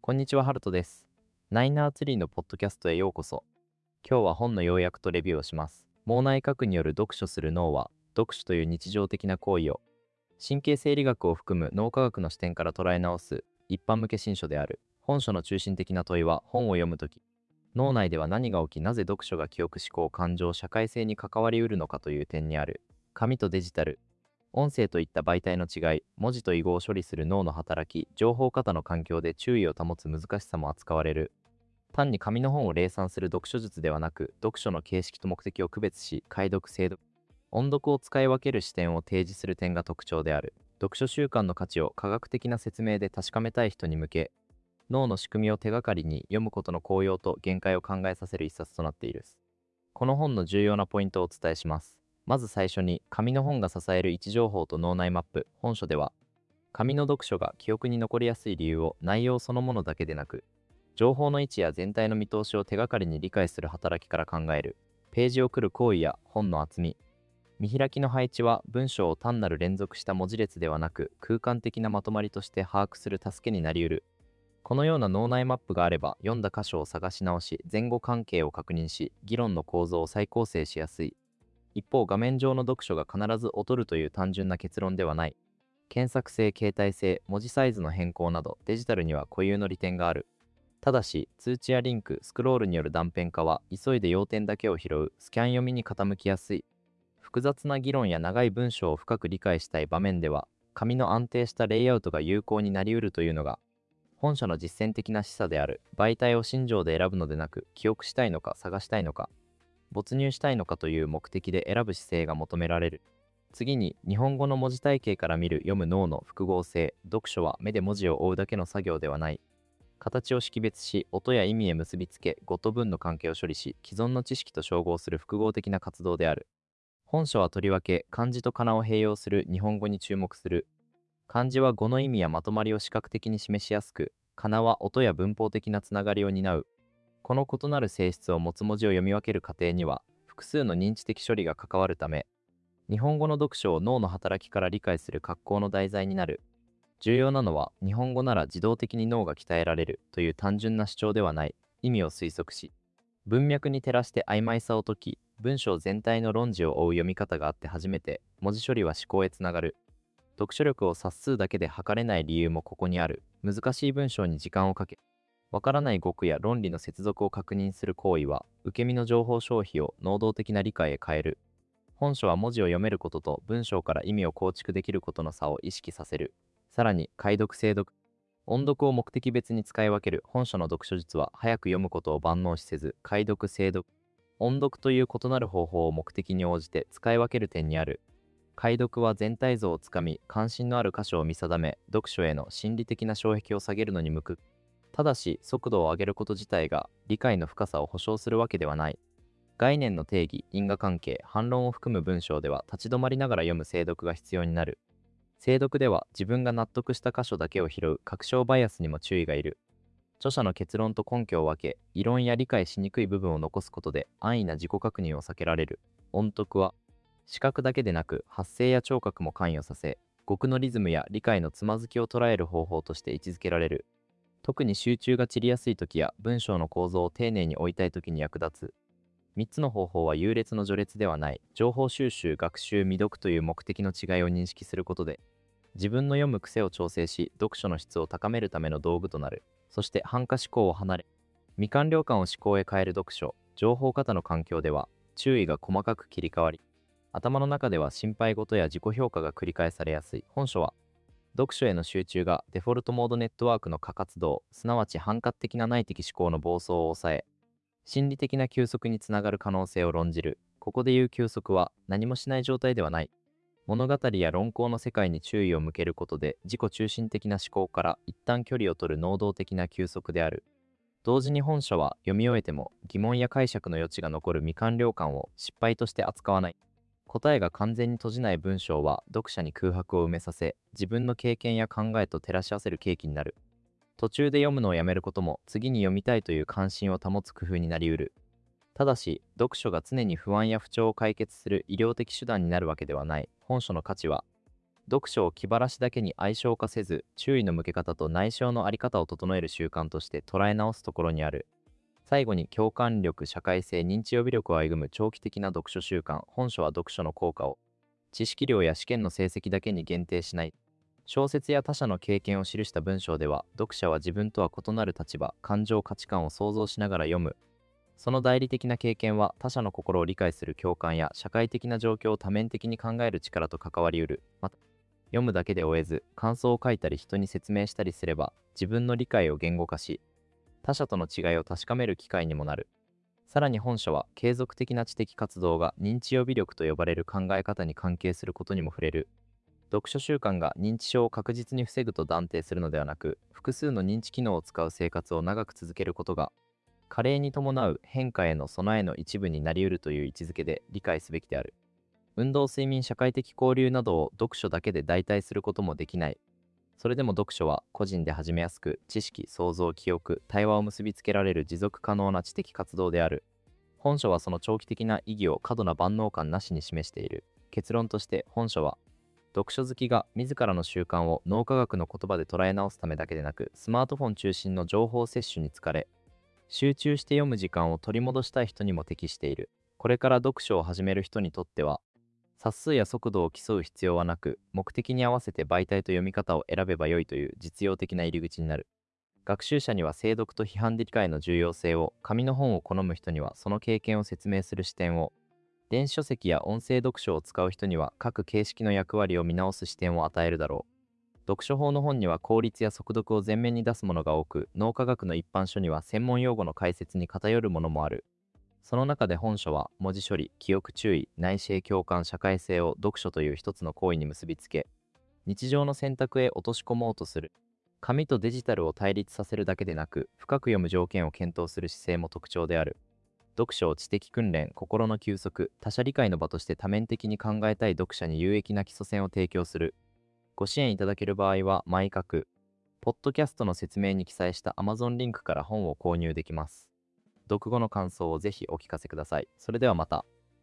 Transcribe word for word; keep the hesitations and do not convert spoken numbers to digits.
こんにちは、ハルトです。ナイナーツリーのポッドキャストへようこそ。今日は本の要約とレビューをします。脳内核による読書する脳は、読書という日常的な行為を、神経生理学を含む脳科学の視点から捉え直す一般向け新書である。本書の中心的な問いは、本を読むとき、脳内では何が起き、なぜ読書が記憶思考、感情、社会性に関わりうるのかという点にある。紙とデジタル、音声といった媒体の違い、文字と囲碁を処理する脳の働き、情報過多の環境で注意を保つ難しさも扱われる。単に紙の本を礼賛する読書術ではなく、読書の形式と目的を区別し、解読、精読、音読を使い分ける視点を提示する点が特徴である。読書習慣の価値を科学的な説明で確かめたい人に向け、脳の仕組みを手がかりに読むことの効用と限界を考えさせる一冊となっている。この本の重要なポイントをお伝えします。まず最初に、紙の本が支える位置情報と脳内マップ。本書では、紙の読書が記憶に残りやすい理由を内容そのものだけでなく、情報の位置や全体の見通しを手がかりに理解する働きから考える。ページを繰る行為や本の厚み、見開きの配置は文章を単なる連続した文字列ではなく、空間的なまとまりとして把握する助けになりうる。このような脳内マップがあれば、読んだ箇所を探し直し、前後関係を確認し、議論の構造を再構成しやすい。一方、画面上の読書が必ず劣るという単純な結論ではない。検索性、携帯性、文字サイズの変更など、デジタルには固有の利点がある。ただし、通知やリンク、スクロールによる断片化は、急いで要点だけを拾う、スキャン読みに傾きやすい。複雑な議論や長い文章を深く理解したい場面では、紙の安定したレイアウトが有効になりうるというのが、本書の実践的な示唆である。媒体を信条で選ぶのでなく、記憶したいのか探したいのか、没入したいのかという目的で選ぶ姿勢が求められる。次に、日本語の文字体系から見る読む脳の複合性。読書は目で文字を追うだけの作業ではない。形を識別し、音や意味へ結びつけ、語と文の関係を処理し、既存の知識と照合する複合的な活動である。本書はとりわけ、漢字と仮名を併用する日本語に注目する。漢字は語の意味やまとまりを視覚的に示しやすく、仮名は音や文法的なつながりを担う。この異なる性質を持つ文字を読み分ける過程には、複数の認知的処理が関わるため、日本語の読書を脳の働きから理解する格好の題材になる。重要なのは、日本語なら自動的に脳が鍛えられるという単純な主張ではない。意味を推測し、文脈に照らして曖昧さを解き、文章全体の論旨を追う読み方があって初めて、文字処理は思考へつながる。読書力を冊数だけで測れない理由もここにある。難しい文章に時間をかけ、わからない語句や論理の接続を確認する行為は、受け身の情報消費を能動的な理解へ変える。本書は文字を読めることと文章から意味を構築できることの差を意識させる。さらに、解読、精読、音読を目的別に使い分ける。本書の読書術は、早く読むことを万能視せず、解読、精読、音読という異なる方法を目的に応じて使い分ける点にある。解読は全体像をつかみ、関心のある箇所を見定め、読書への心理的な障壁を下げるのに向く。ただし、速度を上げること自体が理解の深さを保証するわけではない。概念の定義、因果関係、反論を含む文章では立ち止まりながら読む精読が必要になる。精読では自分が納得した箇所だけを拾う確証バイアスにも注意がいる。著者の結論と根拠を分け、異論や理解しにくい部分を残すことで安易な自己確認を避けられる。音読は、視覚だけでなく発声や聴覚も関与させ、語句のリズムや理解のつまずきを捉える方法として位置づけられる。特に集中が散りやすい時や文章の構造を丁寧に置いたい時に役立つ。みっつの方法は優劣の序列ではない。情報収集、学習、未読という目的の違いを認識することで、自分の読む癖を調整し、読書の質を高めるための道具となる。そして、反価思考を離れ、未完了感を思考へ変える読書。情報過多の環境では、注意が細かく切り替わり、頭の中では心配事や自己評価が繰り返されやすい。本書は、読書への集中がデフォルトモードネットワークの過活動、すなわち反活的な内的思考の暴走を抑え、心理的な休息につながる可能性を論じる。ここで言う休息は何もしない状態ではない。物語や論考の世界に注意を向けることで自己中心的な思考から一旦距離を取る能動的な休息である。同時に本書は読み終えても疑問や解釈の余地が残る未完了感を失敗として扱わない。答えが完全に閉じない文章は読者に空白を埋めさせ、自分の経験や考えと照らし合わせる契機になる。途中で読むのをやめることも次に読みたいという関心を保つ工夫になりうる。ただし、読書が常に不安や不調を解決する医療的手段になるわけではない。本書の価値は、 読書を気晴らしだけに相性化せず、注意の向け方と内省のあり方を整える習慣として捉え直すところにある。最後に、共感力、社会性、認知予備力を歩む長期的な読書習慣。本書は読書の効果を知識量や試験の成績だけに限定しない。小説や他者の経験を記した文章では、読者は自分とは異なる立場、感情、価値観を想像しながら読む。その代理的な経験は他者の心を理解する共感や社会的な状況を多面的に考える力と関わりうる。また、読むだけで終えず、感想を書いたり人に説明したりすれば、自分の理解を言語化し、他者との違いを確かめる機会にもなる。さらに本書は、継続的な知的活動が認知予備力と呼ばれる考え方に関係することにも触れる。読書習慣が認知症を確実に防ぐと断定するのではなく、複数の認知機能を使う生活を長く続けることが、加齢に伴う変化への備えの一部になり得るという位置づけで理解すべきである。運動、睡眠、社会的交流などを読書だけで代替することもできない。それでも読書は個人で始めやすく、知識、想像、記憶、対話を結びつけられる持続可能な知的活動である。本書はその長期的な意義を過度な万能感なしに示している。結論として、本書は読書好きが自らの習慣を脳科学の言葉で捉え直すためだけでなく、スマートフォン中心の情報摂取に疲れ、集中して読む時間を取り戻したい人にも適している。これから読書を始める人にとっては、冊数や速度を競う必要はなく、目的に合わせて媒体と読み方を選べばよいという実用的な入り口になる。学習者には精読と批判理解の重要性を、紙の本を好む人にはその経験を説明する視点を、電子書籍や音声読書を使う人には各形式の役割を見直す視点を与えるだろう。読書法の本には効率や速読を前面に出すものが多く、脳科学の一般書には専門用語の解説に偏るものもある。その中で本書は、文字処理、記憶注意、内省共感、社会性を読書という一つの行為に結びつけ、日常の選択へ落とし込もうとする。紙とデジタルを対立させるだけでなく、深く読む条件を検討する姿勢も特徴である。読書を知的訓練、心の休息、他者理解の場として多面的に考えたい読者に有益な基礎線を提供する。ご支援いただける場合は、毎角、ポッドキャストの説明に記載した Amazon リンクから本を購入できます。読後の感想をぜひお聞かせください。それではまた。